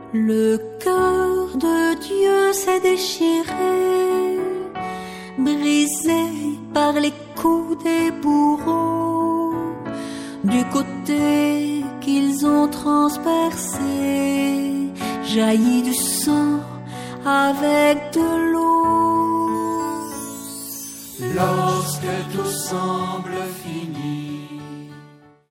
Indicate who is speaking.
Speaker 1: Le cœur de Dieu s'est déchiré, brisé par les coups des bourreaux, du côté qu'ils ont transpercé, jaillit du sang avec de l'eau.
Speaker 2: Lorsque tout semble fini,